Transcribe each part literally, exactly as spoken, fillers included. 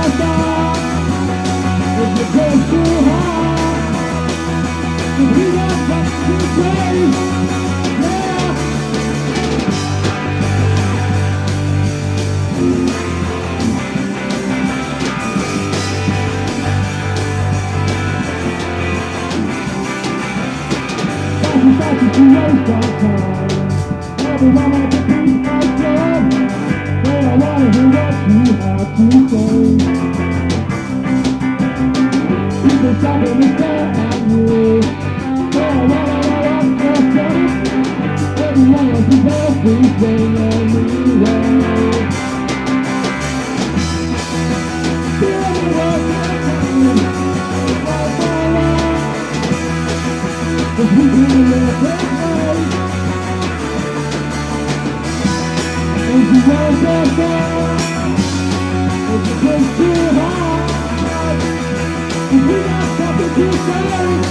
Everyone wants to be my friend, but I wanna hear what you have to say. People stopping me stare at you, so I wanna know what's your sense. Everyone else is everything anyway. Tell me what you're saying, what's alright, 'cause we can live this way. If you want that bad, if you think too hard, if you got something to say,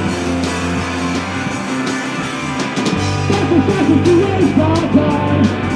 It's a waste of time.